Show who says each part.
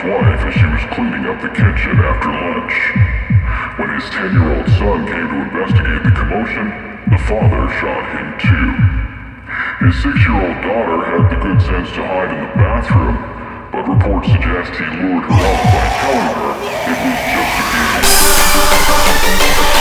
Speaker 1: wife as she was cleaning up the kitchen after lunch. When his 10-year-old son came to investigate the commotion, the father shot him too. His 6-year-old daughter had the good sense to hide in the bathroom, but reports suggest he lured her out by telling her it was just a game.